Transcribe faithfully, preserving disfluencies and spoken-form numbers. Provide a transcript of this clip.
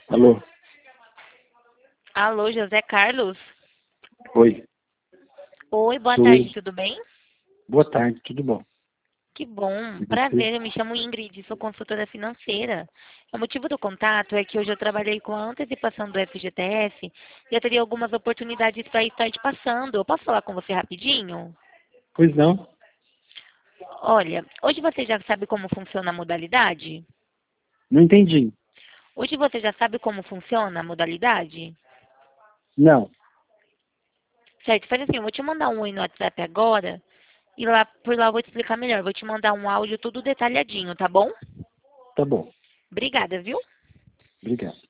Alô? Alô, José Carlos? Oi. Oi, boa Sou tarde, eu. tudo bem? Boa tarde, tudo bom? Que bom, E você? prazer, eu me chamo Ingrid, sou consultora financeira. O motivo do contato é que hoje eu trabalhei com a antecipação do F G T S e eu teria algumas oportunidades para estar te passando. Eu posso falar com você rapidinho? Pois não? Olha, hoje você já sabe como funciona a modalidade? Não entendi. Hoje você já sabe como funciona a modalidade? Não. Certo, faz assim, eu vou te mandar um oi no WhatsApp agora e lá por lá eu vou te explicar melhor. Vou te mandar um áudio tudo detalhadinho, tá bom? Tá bom. Obrigada, viu? Obrigado.